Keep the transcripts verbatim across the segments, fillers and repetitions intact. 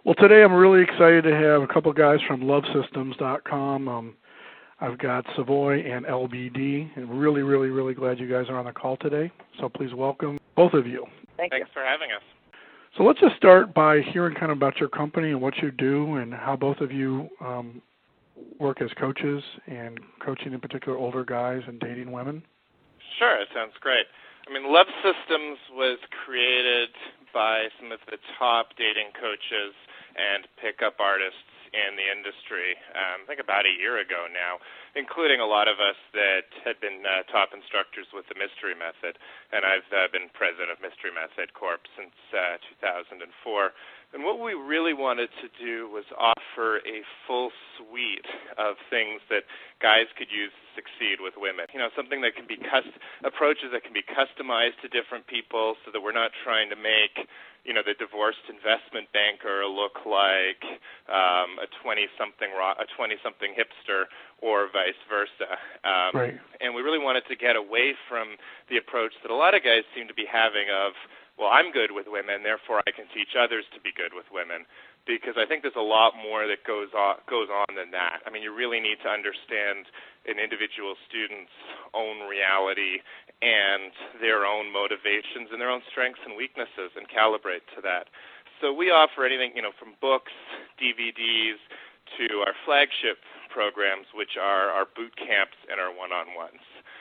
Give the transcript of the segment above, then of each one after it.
Well, today I'm really excited to have a couple guys from love systems dot com. Um, I've got Savoy and L B D, and really, really, really glad you guys are on the call today. So please welcome both of you. Thank Thanks you. for having us. So let's just start by hearing kind of about your company and what you do and how both of you um, work as coaches and coaching in particular older guys and dating women. Sure, it sounds great. I mean, Love Systems was created by some of the top dating coaches and pickup artists in the industry, um, I think about a year ago now, including a lot of us that had been uh, top instructors with the Mystery Method, and I've uh, been president of Mystery Method Corp since uh, two thousand four. And what we really wanted to do was offer a full suite of things that guys could use to succeed with women. You know, something that can be cust- approaches that can be customized to different people so that we're not trying to make, you know, the divorced investment banker look like um, a twenty-something ro- a twenty-something hipster or vice versa. Um, right. And we really wanted to get away from the approach that a lot of guys seem to be having of, well, I'm good with women, therefore I can teach others to be good with women, because I think there's a lot more that goes on, goes on than that. I mean, you really need to understand an individual student's own reality and their own motivations and their own strengths and weaknesses and calibrate to that. So we offer anything, you know, from books, D V Ds, to our flagship programs, which are our boot camps and our one-on-ones.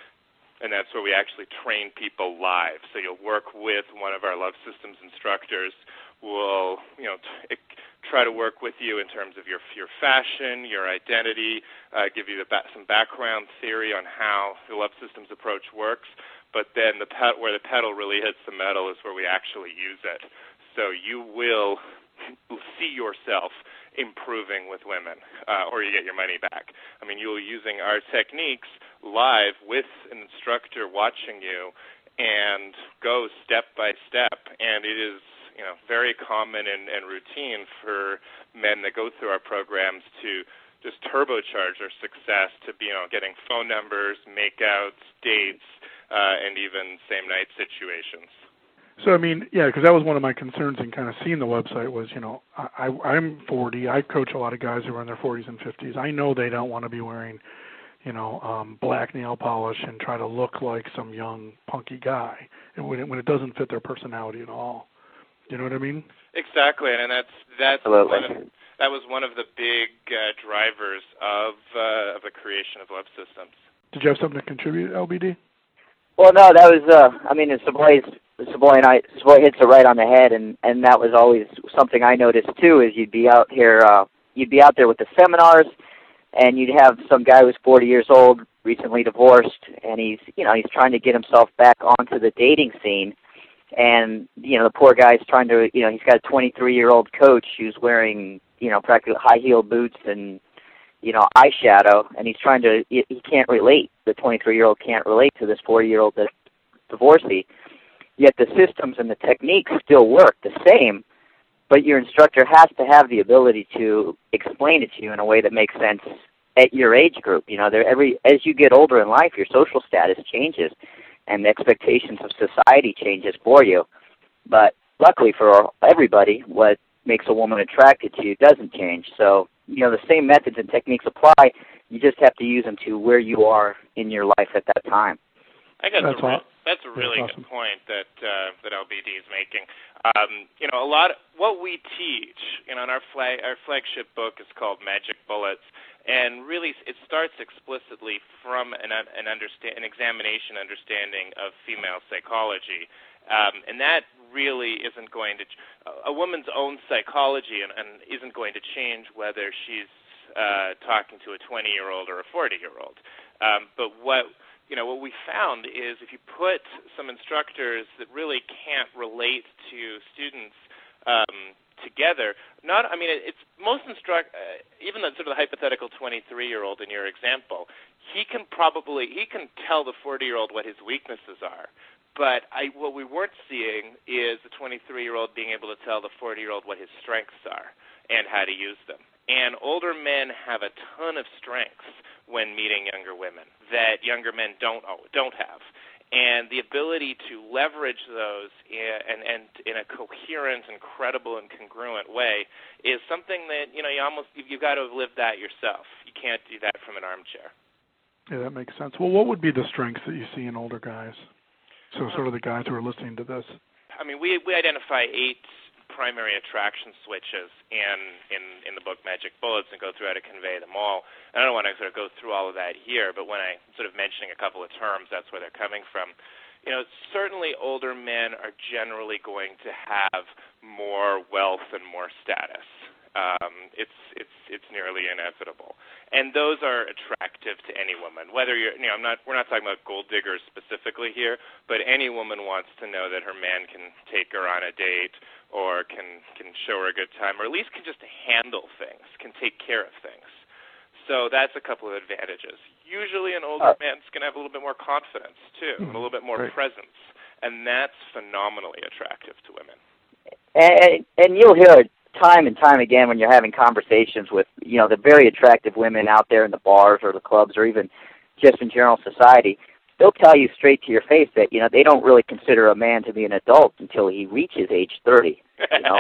And that's where we actually train people live. So you'll work with one of our Love Systems instructors. We'll, you know, t- try to work with you in terms of your your fashion, your identity, uh, give you the ba- some background theory on how the Love Systems approach works. But then the pet- where the pedal really hits the metal is where we actually use it. So you will see yourself improving with women, uh, or you get your money back. I mean, you're using our techniques live with an instructor watching you and go step by step. And it is, you know, very common and, and routine for men that go through our programs to just turbocharge their success to be, you know, getting phone numbers, makeouts, dates, uh, and even same-night situations. So, I mean, yeah, because that was one of my concerns in kind of seeing the website was, you know, I, I'm forty. I coach a lot of guys who are in their forties and fifties. I know they don't want to be wearing, you know, um, black nail polish and try to look like some young, punky guy, and when it, when it doesn't fit their personality at all. You know what I mean? Exactly, and that's that's Absolutely. one of, that was one of the big uh, drivers of uh, of the creation of Love Systems. Did you have something to contribute, L B D? Well, no, that was, uh, I mean, Savoy's, Savoy and I, Savoy hits it right on the head, and, and that was always something I noticed, too, is you'd be out here, uh, you'd be out there with the seminars, and you'd have some guy who's forty years old, recently divorced, and he's, you know, he's trying to get himself back onto the dating scene, and, you know, the poor guy's trying to, you know, he's got a twenty-three-year-old coach who's wearing, you know, practically high-heel boots and, you know, eyeshadow, and he's trying to, he, he can't relate. The twenty-three-year-old can't relate to this forty-year-old that's divorcee. Yet the systems and the techniques still work the same, but your instructor has to have the ability to explain it to you in a way that makes sense at your age group. You know, there every as you get older in life, your social status changes, and the expectations of society changes for you. But luckily for everybody, what makes a woman attracted to you doesn't change. So, you know, the same methods and techniques apply. You just have to use them to where you are in your life at that time. I guess That's a re- awesome. that's a really That's awesome. good point that uh, that L B D is making. Um, you know, a lot of what we teach, you know, in our flag our flagship book is called Magic Bullets, and really it starts explicitly from an an understand an examination understanding of female psychology, um, and that really isn't going to a woman's own psychology and, and isn't going to change whether she's uh, talking to a twenty-year-old or a forty-year-old. Um, but what you know, what we found is if you put some instructors that really can't relate to students um, together, not, I mean, it's most instruct, uh, even the sort of the hypothetical twenty-three-year-old in your example, he can probably, he can tell the forty-year-old what his weaknesses are. But I, what we weren't seeing is the twenty-three-year-old being able to tell the forty-year-old what his strengths are and how to use them. And older men have a ton of strengths when meeting younger women that younger men don't don't have. And the ability to leverage those in, and, and in a coherent and credible and congruent way is something that, you know, you almost, you've got to have lived that yourself. You can't do that from an armchair. Yeah, that makes sense. Well, what would be the strengths that you see in older guys? So sort of the guys who are listening to this. I mean, we we identify eight primary attraction switches in, in, in the book Magic Bullets and go through how to convey them all. And I don't want to sort of go through all of that here, but when I sort of mentioning a couple of terms, that's where they're coming from. You know, certainly older men are generally going to have more wealth and more status. Um, it's it's it's nearly inevitable, and those are attractive to any woman. Whether you're, you know, I'm not, we're not talking about gold diggers specifically here, but any woman wants to know that her man can take her on a date, or can can show her a good time, or at least can just handle things, can take care of things. So that's a couple of advantages. Usually, an older uh, man's going to have a little bit more confidence too, and a little bit more right. presence, and that's phenomenally attractive to women. And, and you'll hear it time and time again when you're having conversations with, you know, the very attractive women out there in the bars or the clubs or even just in general society. They'll tell you straight to your face that, you know, they don't really consider a man to be an adult until he reaches age thirty. You know,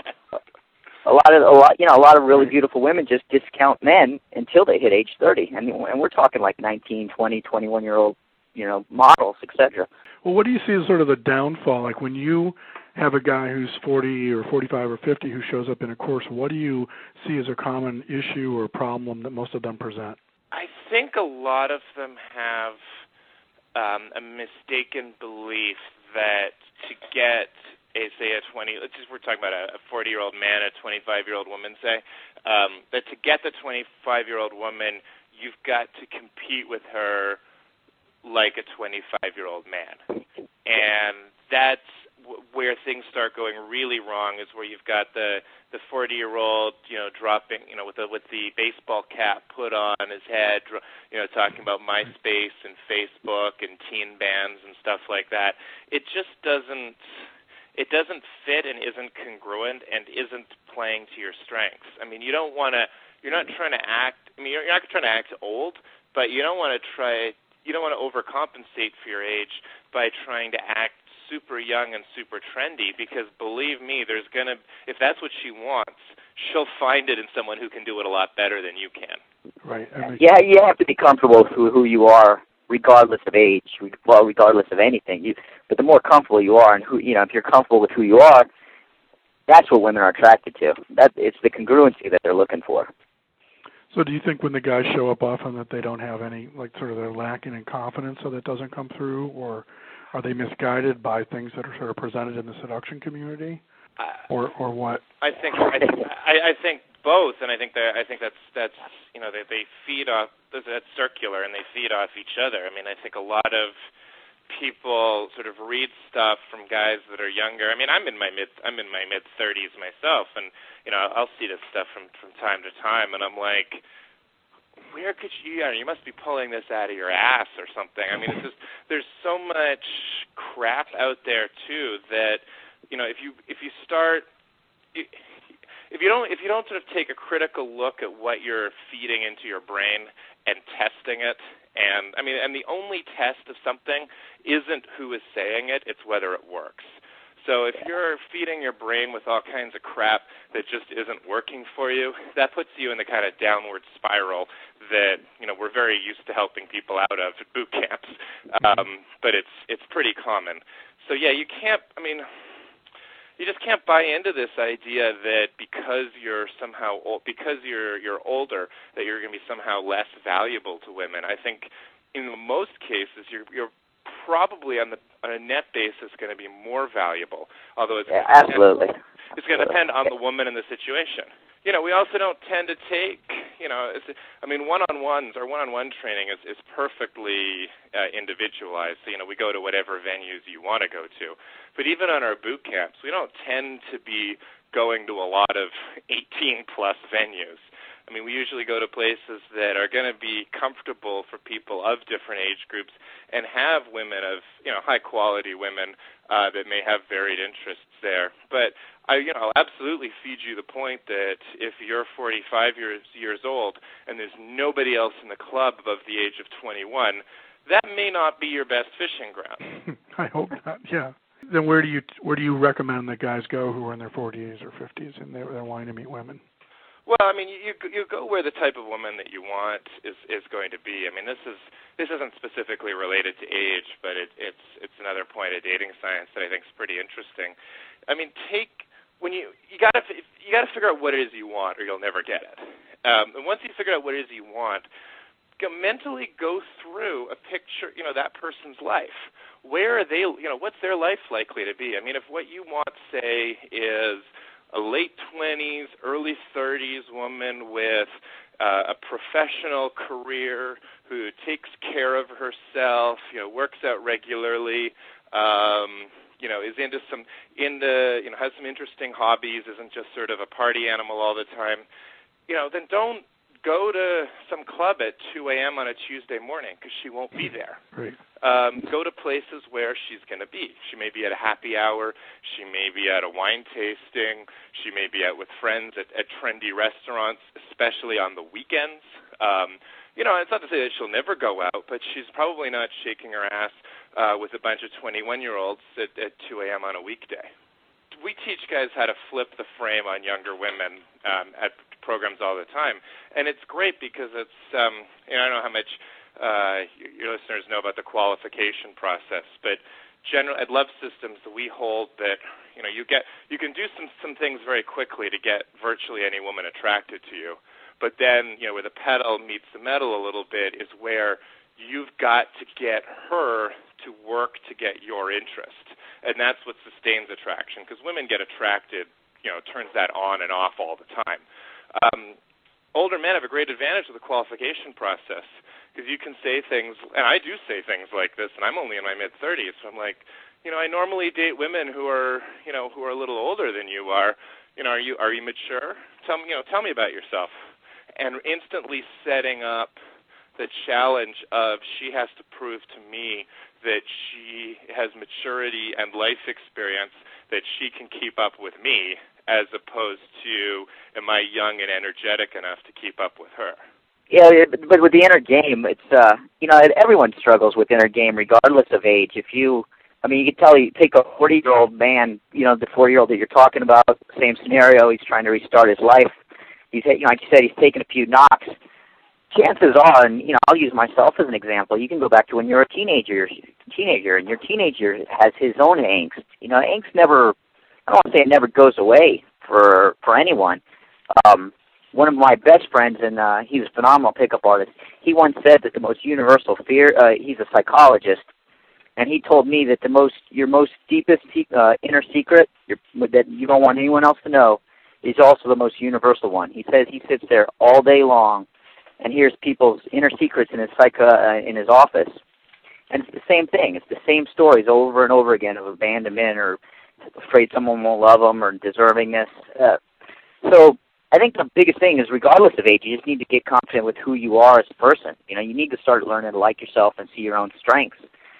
a lot of a lot, you know, a lot of really beautiful women just discount men until they hit age thirty. I mean, and we're talking like nineteen, twenty, twenty-one year old, you know, models, et cetera. Well, what do you see as sort of the downfall? Like when you have a guy who's forty or forty-five or fifty who shows up in a course, what do you see as a common issue or problem that most of them present? I think a lot of them have um, a mistaken belief that to get a, say, a twenty, let's just, we're talking about a forty-year-old man, a twenty-five-year-old woman, say, um, that to get the twenty-five-year-old woman, you've got to compete with her like a twenty-five-year-old man. And that's where things start going really wrong, is where you've got the the forty-year-old, you know, dropping, you know, with the with the baseball cap put on his head, you know, talking about MySpace and Facebook and teen bands and stuff like that. It just doesn't it doesn't fit and isn't congruent and isn't playing to your strengths. I mean, you don't want to. You're not trying to act. I mean, you're not trying to act old, but you don't want to try. You don't want to overcompensate for your age by trying to act super young and super trendy, because believe me, there's gonna, if that's what she wants, she'll find it in someone who can do it a lot better than you can. Right. Yeah, you have to be comfortable with who you are, regardless of age. Well, regardless of anything. You, but the more comfortable you are, and who, you know, if you're comfortable with who you are, that's what women are attracted to. That it's the congruency that they're looking for. So do you think when the guys show up often that they don't have any, like sort of they're lacking in confidence, so that doesn't come through, or are they misguided by things that are sort of presented in the seduction community, uh, or or what? I think I think I, I think both, and I think that I think that's that's you know they they feed off that's circular, and they feed off each other. I mean, I think a lot of people sort of read stuff from guys that are younger. I mean, I'm in my mid I'm in my mid thirties myself, and you know I'll see this stuff from from time to time, and I'm like, where could you, you know, you must be pulling this out of your ass or something. I mean, it's just, there's so much crap out there too that, you know, if you if you start, if you don't if you don't sort of take a critical look at what you're feeding into your brain and testing it, and I mean, and the only test of something isn't who is saying it, it's whether it works. So if you're feeding your brain with all kinds of crap that just isn't working for you, that puts you in the kind of downward spiral that, you know, we're very used to helping people out of at boot camps. Um, but it's it's pretty common. So yeah, you can't, I mean, you just can't buy into this idea that because you're somehow old, because you're you're older, that you're going to be somehow less valuable to women. I think in most cases you're you're probably on the on a net basis going to be more valuable, although it's yeah, absolutely depend, it's going to depend on the woman and the situation. You know, we also don't tend to take, you know, it's, I mean, one-on-ones or one-on-one training is, is perfectly uh, individualized. So, you know, we go to whatever venues you want to go to. But even on our boot camps, we don't tend to be going to a lot of eighteen-plus venues. I mean, we usually go to places that are going to be comfortable for people of different age groups and have women of, you know, high-quality women uh, that may have varied interests there. But I, you know, I'll absolutely feed you the point that if you're forty-five years years old and there's nobody else in the club above the age of twenty-one, that may not be your best fishing ground. I hope not. Yeah. Then where do you where do you recommend that guys go who are in their forties or fifties and they're, they're wanting to meet women? Well, I mean, you you go where the type of woman that you want is, is going to be. I mean, this is this isn't specifically related to age, but it, it's it's another point of dating science that I think is pretty interesting. I mean, take when you you gotta you gotta figure out what it is you want, or you'll never get it. Um, and once you figure out what it is you want, go, mentally go through a picture, you know, that person's life. Where are they? You know, what's their life likely to be? I mean, if what you want, say, is a late twenties, early thirties woman with uh, a professional career who takes care of herself, you know, works out regularly, um, you know, is into some, into, you know, has some interesting hobbies, isn't just sort of a party animal all the time, you know, then don't go to some club at two a.m. on a Tuesday morning because she won't be there. Right. Um, go to places where she's going to be. She may be at a happy hour. She may be at a wine tasting. She may be out with friends at, at trendy restaurants, especially on the weekends. Um, you know, it's not to say that she'll never go out, but she's probably not shaking her ass uh, with a bunch of twenty-one-year-olds at, at two a.m. on a weekday. We teach guys how to flip the frame on younger women um, at programs all the time, and it's great because it's, um, you know, I don't know how much uh, your listeners know about the qualification process, but general at Love Systems, we hold that, you know, you get you can do some some things very quickly to get virtually any woman attracted to you, but then, you know, where the pedal meets the metal a little bit is where you've got to get her to work to get your interest, and that's what sustains attraction, because women get attracted, you know, turns that on and off all the time. Um, older men have a great advantage of the qualification process because you can say things, and I do say things like this, and I'm only in my mid-thirties, so I'm like, you know, I normally date women who are, you know, who are a little older than you are. You know, are you are you mature? Tell me, you know, tell me about yourself. And instantly setting up the challenge of she has to prove to me that she has maturity and life experience that she can keep up with me, as opposed to, am I young and energetic enough to keep up with her? Yeah, but with the inner game, it's, uh, you know, everyone struggles with inner game regardless of age. If you, I mean, you can tell, you take a forty-year-old man, you know, the forty-year-old that you're talking about, same scenario, he's trying to restart his life. He's, you know, like you said, he's taken a few knocks. Chances are, and, you know, I'll use myself as an example, you can go back to when you're a teenager, teenager, and your teenager has his own angst. You know, angst never, I don't want to say it never goes away for for anyone. Um, one of my best friends, and uh, he's a phenomenal pickup artist, he once said that the most universal fear, uh, he's a psychologist, and he told me that the most, your most deepest uh, inner secret your, that you don't want anyone else to know is also the most universal one. He says he sits there all day long and hears people's inner secrets in his psych, uh, in his office. And it's the same thing. It's the same stories over and over again of abandonment or afraid someone won't love them or deservingness. Uh, so I think the biggest thing is, regardless of age, you just need to get confident with who you are as a person. You know, you need to start learning to like yourself and see your own strengths.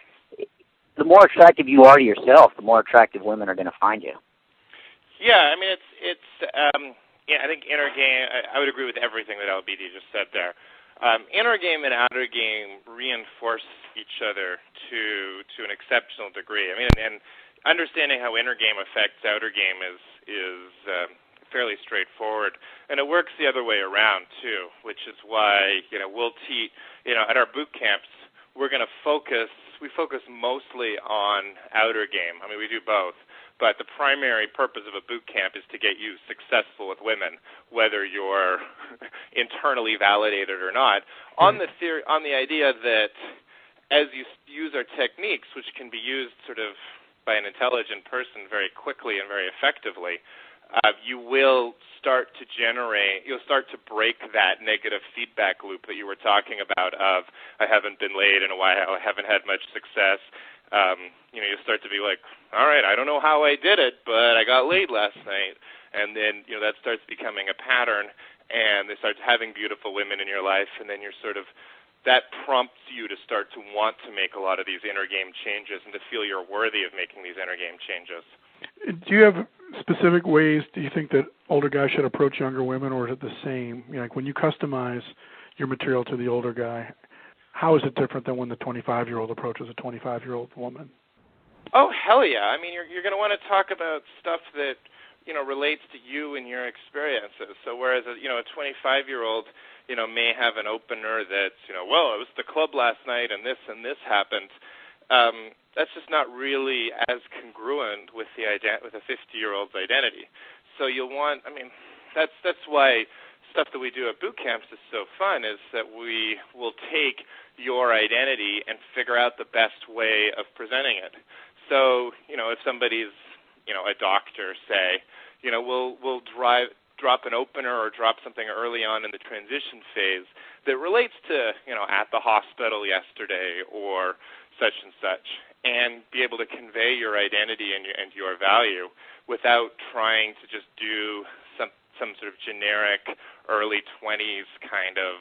The more attractive you are to yourself, the more attractive women are going to find you. Yeah, I mean, it's it's. Um, yeah, I think inner game. I, I would agree with everything that L B D just said there. Um, inner game and outer game reinforce each other to to an exceptional degree. I mean, and, and understanding how inner game affects outer game is is um, fairly straightforward, and it works the other way around too. Which is why, you know, we'll teach. You know, at our boot camps, we're going to focus. We focus mostly on outer game. I mean, we do both. But the primary purpose of a boot camp is to get you successful with women, whether you're internally validated or not. On the theory, on the idea that as you use our techniques, which can be used sort of by an intelligent person very quickly and very effectively, uh, you will start to generate, you'll start to break that negative feedback loop that you were talking about of, I haven't been laid in a while, I haven't had much success. Um, you know, you start to be like, all right, I don't know how I did it, but I got laid last night. And then, you know, that starts becoming a pattern, and they start having beautiful women in your life, and then you're sort of, that prompts you to start to want to make a lot of these inner game changes and to feel you're worthy of making these inner game changes. Do you have specific ways, do you think, that older guys should approach younger women, or is it the same? You know, like when you customize your material to the older guy, how is it different than when the twenty-five-year-old approaches a twenty-five-year-old woman? Oh, hell yeah. I mean, you're you're going to want to talk about stuff that, you know, relates to you and your experiences. So whereas, a, you know, a twenty-five-year-old, you know, may have an opener that's, you know, well, I was at the club last night and this and this happened. Um, that's just not really as congruent with the ident- with a fifty-year-old's identity. So you'll want, I mean, that's that's why stuff that we do at boot camps is so fun, is that we will take your identity and figure out the best way of presenting it. So, you know, if somebody's, you know, a doctor, say, you know, we'll we'll drive drop an opener or drop something early on in the transition phase that relates to, you know, at the hospital yesterday or such and such, and be able to convey your identity and your, and your value without trying to just do some some sort of generic early twenties kind of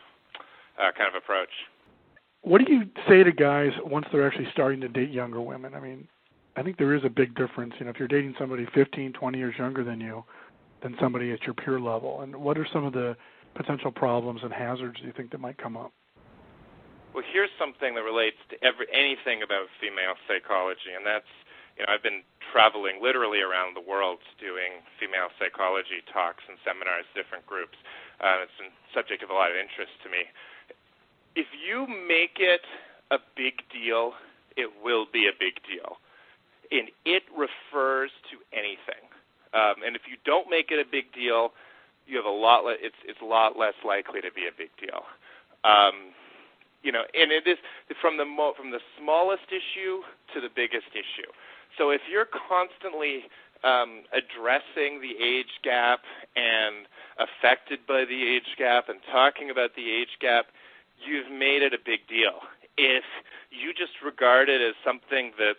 uh, kind of approach. What do you say to guys once they're actually starting to date younger women? I mean, I think there is a big difference. You know, if you're dating somebody fifteen, twenty years younger than you, than somebody at your peer level, and what are some of the potential problems and hazards you think that might come up? Well, here's something that relates to every anything about female psychology, and that's, you know, I've been traveling literally around the world doing female psychology talks and seminars, different groups. Uh, it's a subject of a lot of interest to me. If you make it a big deal, it will be a big deal. And it refers to anything. Um, and if you don't make it a big deal, you have a lot. Le- it's it's a lot less likely to be a big deal. Um, you know, and it is from the mo- from the smallest issue to the biggest issue. So if you're constantly um, addressing the age gap and affected by the age gap and talking about the age gap, you've made it a big deal. If you just regard it as something that's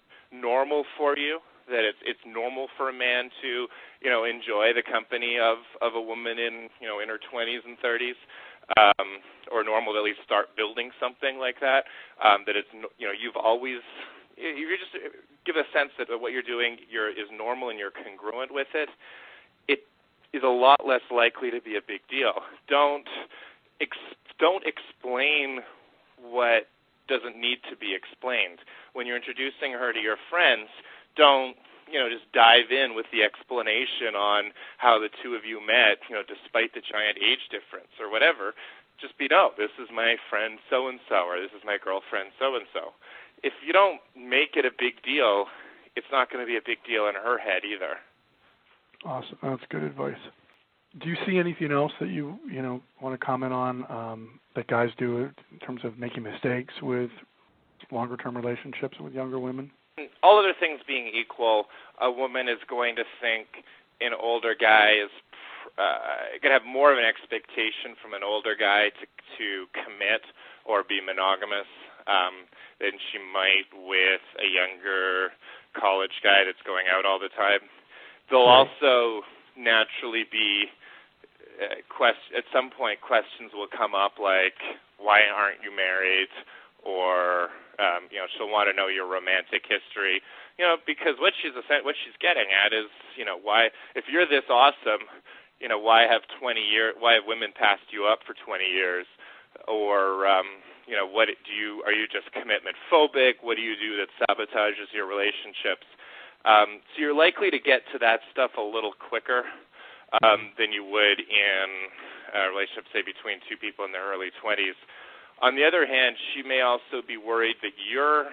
normal for you, that it's it's normal for a man to, you know, enjoy the company of, of a woman in, you know, in her twenties and thirties, um, or normal to at least start building something like that, um, that it's, you know, you've always, you just give a sense that what you're doing you're, is normal and you're congruent with it, it is a lot less likely to be a big deal. Don't ex- don't explain what doesn't need to be explained. When you're introducing her to your friends, don't, you know, just dive in with the explanation on how the two of you met, you know, despite the giant age difference or whatever. Just be, no, this is my friend so-and-so, or this is my girlfriend so-and-so. If you don't make it a big deal, it's not going to be a big deal in her head either. Awesome. That's good advice. Do you see anything else that you, you know, want to comment on um, that guys do in terms of making mistakes with longer-term relationships with younger women? All other things being equal, a woman is going to think an older guy is uh, going to have more of an expectation from an older guy to, to commit or be monogamous um, than she might with a younger college guy that's going out all the time. There'll right. also naturally be uh, quest- at some point questions will come up like, why aren't you married? Or um, you know, she'll want to know your romantic history. You know, because what she's what she's getting at is, you know, why if you're this awesome, you know, why have twenty years? Why have women passed you up for twenty years? Or um, you know, what do you? Are you just commitment phobic? What do you do that sabotages your relationships? Um, so you're likely to get to that stuff a little quicker um, than you would in a relationship, say, between two people in their early twenties. On the other hand, she may also be worried that you're,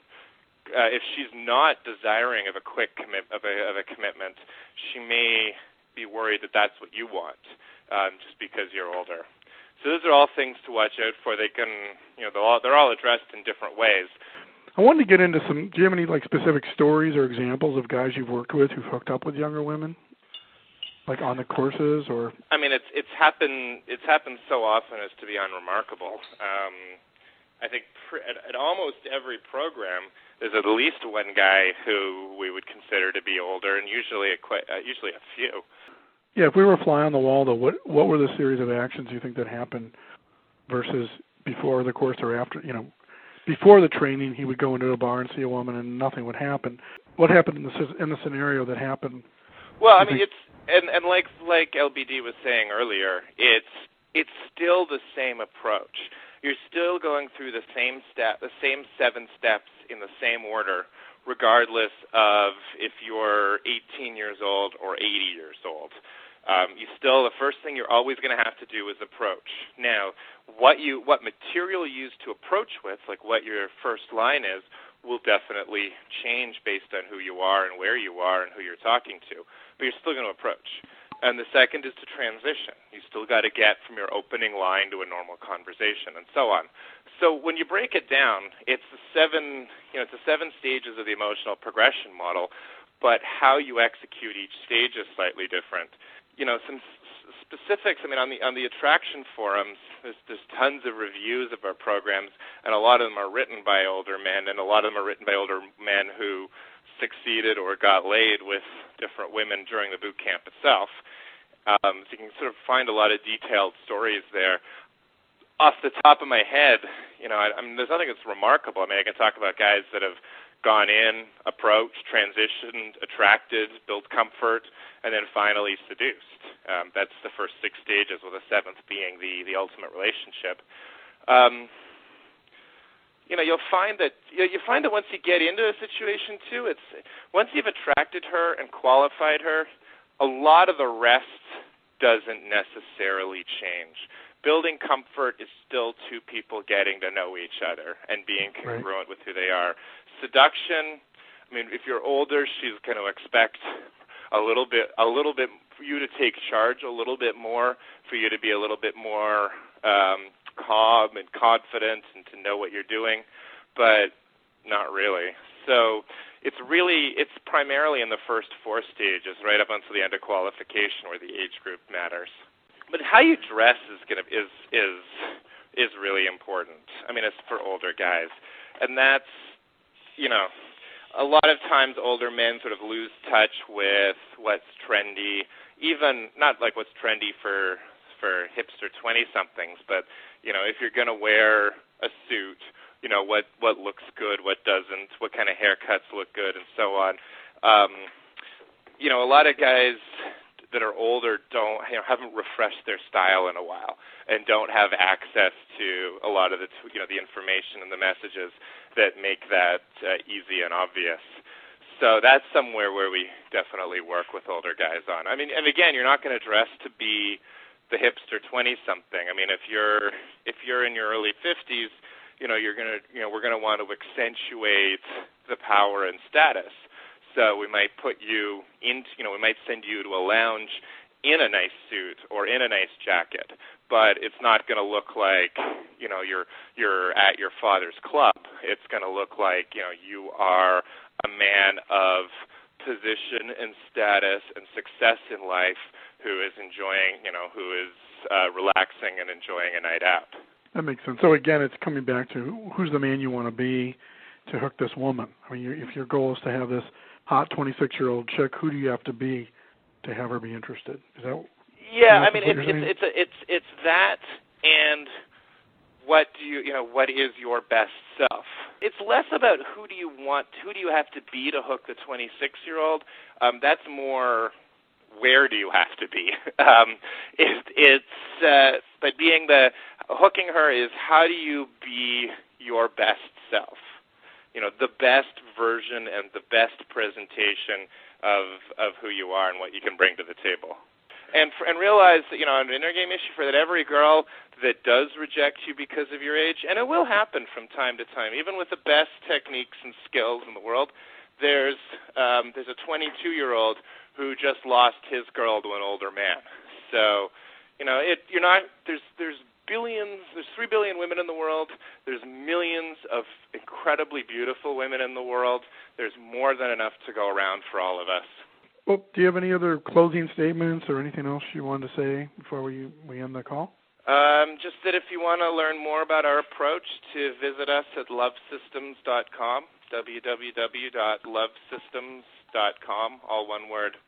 uh, if she's not desiring of a quick commit of a, of a commitment, she may be worried that that's what you want, um, just because you're older. So those are all things to watch out for. They can, you know, they're all, they're all addressed in different ways. I wanted to get into some. Do you have any like specific stories or examples of guys you've worked with who've hooked up with younger women, like on the courses? Or I mean, it's it's happened. It's happened so often as to be unremarkable. Um, I think pr- at, at almost every program, there's at least one guy who we would consider to be older, and usually a quite, uh, usually a few. Yeah, if we were a fly on the wall, though, what what were the series of actions you think that happened versus before the course or after? You know. Before the training, he would go into a bar and see a woman, and nothing would happen. What happened in the in the scenario that happened? Well, I mean, think? it's and, and like like L B D was saying earlier, it's it's still the same approach. You're still going through the same step, the same seven steps in the same order, regardless of if you're eighteen years old or eighty years old. Um, you still, the first thing you're always going to have to do is approach. Now, what you, what material you use to approach with, like what your first line is, will definitely change based on who you are and where you are and who you're talking to, but you're still going to approach. And the second is to transition. You still got to get from your opening line to a normal conversation, and so on. So when you break it down, it's the seven, you know, it's the seven stages of the emotional progression model, but how you execute each stage is slightly different. You know, some specifics, I mean, on the on the attraction forums, there's, there's tons of reviews of our programs, and a lot of them are written by older men, and a lot of them are written by older men who succeeded or got laid with different women during the boot camp itself. Um, so you can sort of find a lot of detailed stories there. Off the top of my head, you know, I, I mean, there's nothing that's remarkable. I mean, I can talk about guys that have gone in, approached, transitioned, attracted, built comfort, and then finally seduced. Um, that's the first six stages, with the seventh being the, the ultimate relationship. Um, you know, you'll find that you, know, you find that once you get into a situation too, it's once you've attracted her and qualified her, a lot of the rest doesn't necessarily change. Building comfort is still two people getting to know each other and being congruent right. with who they are. Seduction, I mean, if you're older, she's going to expect a little bit, a little bit for you to take charge a little bit more, for you to be a little bit more um, calm and confident and to know what you're doing, but not really. So it's really, it's primarily in the first four stages, right up until the end of qualification, where the age group matters. But how you dress is going to is is is really important. I mean, it's for older guys, and that's, you know, a lot of times older men sort of lose touch with what's trendy, even not like what's trendy for for hipster twenty-somethings, but, you know, if you're going to wear a suit, you know, what, what looks good, what doesn't, what kind of haircuts look good, and so on. Um, you know, a lot of guys that are older don't, you know, haven't refreshed their style in a while and don't have access to a lot of the, you know, the information and the messages that make that uh, easy and obvious. So that's somewhere where we definitely work with older guys on. I mean, and again, you're not going to dress to be the hipster twenty-something. I mean, if you're if you're in your early fifties, you know, you're going to, you know, we're going to want to accentuate the power and status. So we might put you into, you know, we might send you to a lounge in a nice suit or in a nice jacket, but it's not going to look like, you know, you're you're at your father's club. It's going to look like, you know, you are a man of position and status and success in life who is enjoying, you know, who is uh, relaxing and enjoying a night out. That makes sense. So again, it's coming back to who's the man you want to be to hook this woman. I mean, if your goal is to have this hot twenty-six-year-old chick, who do you have to be to have her be interested? Is that? Yeah, I mean, it's it's it's a, it's it's that, and what do you you know what is your best self? It's less about who do you want, who do you have to be to hook the twenty-six-year-old. Um, that's more where do you have to be. um, it, it's uh, but being the hooking her is how do you be your best self. You know, the best version and the best presentation of of who you are and what you can bring to the table. And for, and realize that, you know, an inner game issue for that every girl that does reject you because of your age, and it will happen from time to time, even with the best techniques and skills in the world, there's um, there's a twenty-two-year-old who just lost his girl to an older man. So, you know, it you're not there's there's billions, there's three billion women in the world. There's millions of incredibly beautiful women in the world. There's more than enough to go around for all of us. Well, do you have any other closing statements or anything else you wanted to say before we, we end the call? Um, just that if you want to learn more about our approach, to visit us at love systems dot com, w w w dot love systems dot com, all one word.